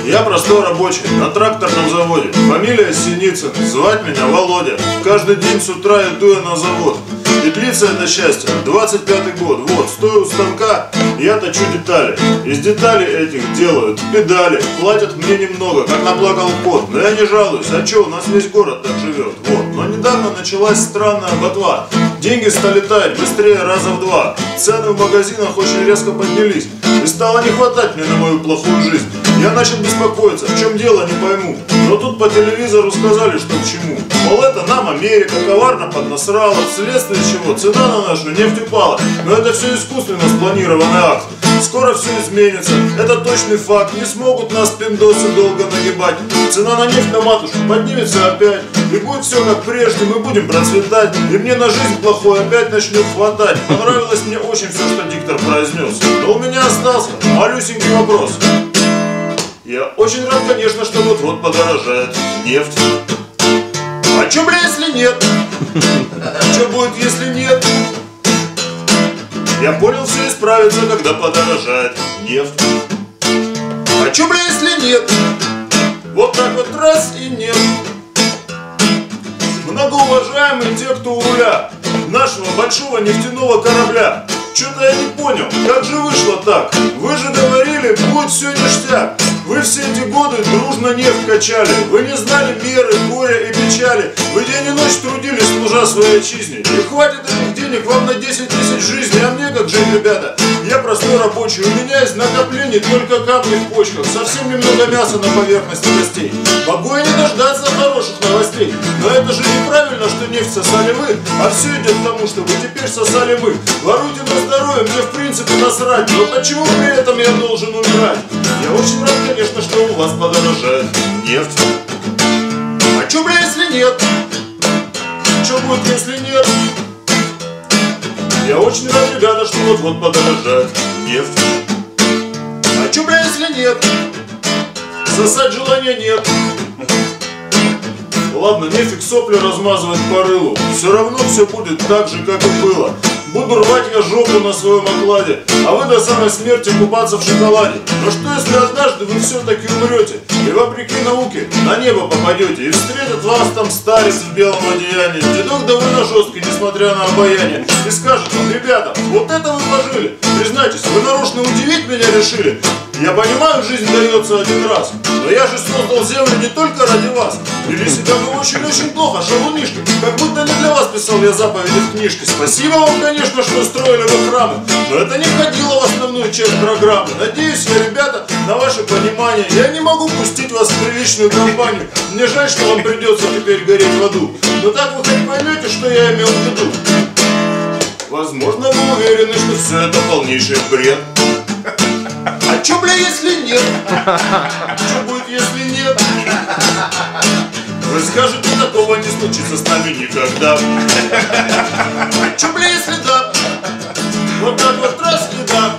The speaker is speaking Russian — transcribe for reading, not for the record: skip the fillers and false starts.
Я простой рабочий на тракторном заводе. Фамилия Синицын, звать меня Володя. Каждый день с утра иду я на завод. И длится это счастье 25-й год. Вот, стою у станка, я точу детали. Из деталей этих делают педали. Платят мне немного, как наплакал кот. Но я не жалуюсь, а чё, у нас весь город так живет. Вот, но недавно началась странная ботва. Деньги стали таять быстрее раза в 2. Цены в магазинах очень резко поднялись. И стало не хватать мне на мою плохую жизнь. Я начал беспокоиться, в чем дело, не пойму. Но тут по телевизору сказали, что к чему. Мол, это нам Америка коварно поднасрала, вследствие чего цена на нашу нефть упала. Но это все искусственно спланированный акт. Скоро все изменится, это точный факт. Не смогут нас пиндосы долго нагибать. Цена на нефть на матушку поднимется опять. И будет все как прежде, мы будем процветать. И мне на жизнь плохой опять начнет хватать. Понравилось мне очень все, что диктор произнес. Но у меня остался малюсенький вопрос. Я очень рад, конечно, что вот-вот подорожает нефть. А чё, бля, если нет? Чё будет, если нет? Я понял, все исправится, когда подорожает нефть. А чё, бля, если нет? Вот так вот раз и нет. Многоуважаемые те, кто у руля нашего большого нефтяного корабля. Чё-то я не понял, как же вышло так? Вы же говорили, будет все ништяк. Вы все эти годы дружно нефть качали. Вы не знали меры, горя и печали. Вы день и ночь трудились, служа своей отчизне. И хватит этих денег вам на 10 тысяч жизней. А мне как жить, ребята? Я простой рабочий. У меня из накоплений только камни в почках. Совсем немного мяса на поверхности костей. Могу и не дождаться хороших новостей. Но это же неправильно, что нефть сосали вы. А все идет к тому, что вы теперь сосали мы. Воруйте на здоровье, мне в принципе насрать. Но почему при этом я должен умирать? Я очень рад, конечно, что у вас подорожает нефть. А чё, бля, если нет? Чё будет, если нет? Я очень рад, ребята, что вот-вот подорожает нефть. А чё, бля, если нет? Сосать желания нет. Ладно, нефиг сопли размазывать по рылу. Все равно все будет так же, как и было. Буду рвать я жопу на своем окладе, а вы до самой смерти купаться в шоколаде. Но что если однажды вы все-таки умрете, и вопреки науке на небо попадете, и встретит вас там старец в белом одеянии, дедок довольно жесткий, несмотря на обаяние, и скажет вам: ребята, вот это вы пожили. Признайтесь, вы нарочно удивить меня решили. Я понимаю, жизнь дается один раз, но я же создал землю не только ради вас. Вели себя вы очень-очень плохо, шалунишки, как будто не для вас писал я заповеди в книжке. Спасибо вам, конечно, что строили вы храмы, но это не входило в основную часть программы. Надеюсь я, ребята, на ваше понимание. Я не могу пустить вас в приличную компанию. Мне жаль, что вам придется теперь гореть в аду. Но так вы хоть поймете, что я имел в виду? Возможно, вы уверены, что все это полнейший бред. А чё, бля, если нет? Чё будет, если нет? Вы скажете, такого не случится с нами никогда. А чё, бля, если да? Вот так вот раз и да.